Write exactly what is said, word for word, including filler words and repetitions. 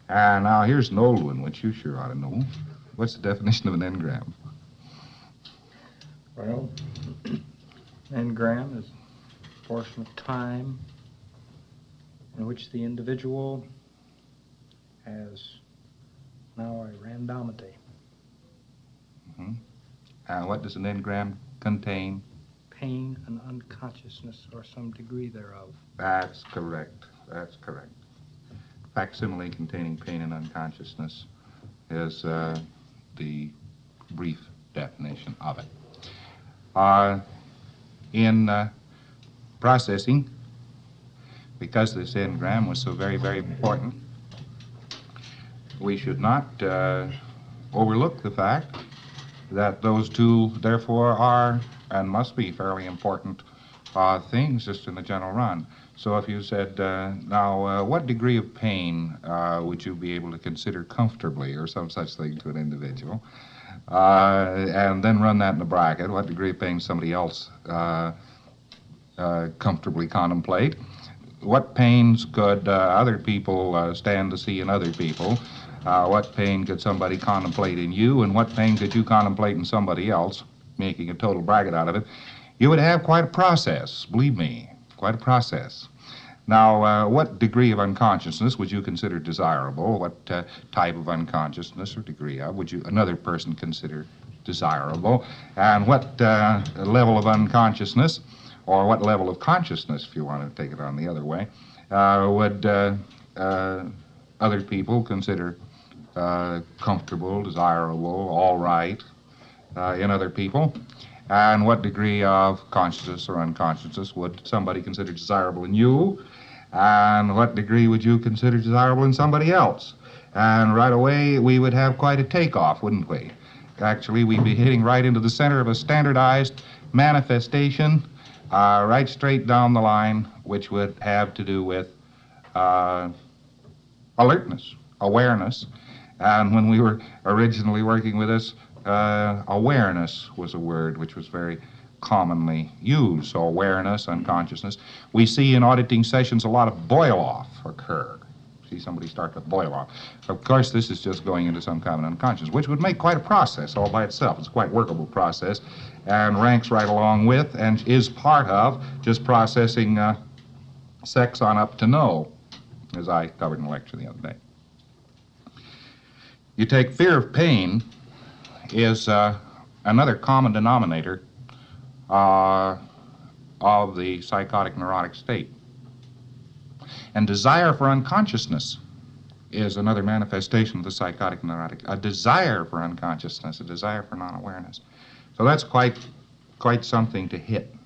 Uh, now, here's an old one, which you sure ought to know. What's the definition of an engram? Well, engram is a portion of time in which the individual has now a randomity. Mm-hmm. And what does an engram contain? Pain and unconsciousness, or some degree thereof. That's correct. That's correct. Facsimile containing pain and unconsciousness is uh, the brief definition of it. Uh, in uh, processing, because this engram was so very, very important, we should not uh, overlook the fact that those two, therefore, are and must be fairly important uh, things just in the general run. So if you said, uh, now, uh, what degree of pain uh, would you be able to consider comfortably, or some such thing to an individual, uh, and then run that in a bracket, what degree of pain somebody else uh, uh, comfortably contemplate, what pains could uh, other people uh, stand to see in other people, uh, what pain could somebody contemplate in you, and what pain could you contemplate in somebody else, making a total bracket out of it, you would have quite a process, believe me, quite a process. Now, uh, what degree of unconsciousness would you consider desirable? What uh, type of unconsciousness or degree of would you another person consider desirable? And what uh, level of unconsciousness, or what level of consciousness, if you want to take it on the other way, uh, would uh, uh, other people consider uh, comfortable, desirable, all right uh, in other people? And what degree of consciousness or unconsciousness would somebody consider desirable in you? And what degree would you consider desirable in somebody else? And right away, we would have quite a takeoff, wouldn't we? Actually, we'd be hitting right into the center of a standardized manifestation, uh, right straight down the line, which would have to do with uh, alertness, awareness. And when we were originally working with this, Uh, awareness was a word which was very commonly used. So awareness, unconsciousness. We see in auditing sessions a lot of boil-off occur. See somebody start to boil off. Of course, this is just going into some kind of unconscious, which would make quite a process all by itself. It's a quite workable process and ranks right along with and is part of just processing uh, sex on up to no, as I covered in a lecture the other day. You take fear of pain is uh, another common denominator uh, of the psychotic neurotic state. And desire for unconsciousness is another manifestation of the psychotic neurotic, a desire for unconsciousness, a desire for non-awareness. So that's quite, quite something to hit.